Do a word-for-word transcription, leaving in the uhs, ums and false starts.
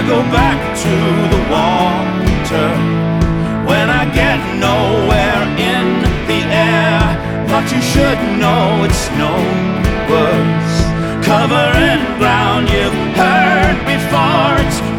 go back to the water when I get nowhere in the air. But you should know it's no worse covering ground you've heard before. It's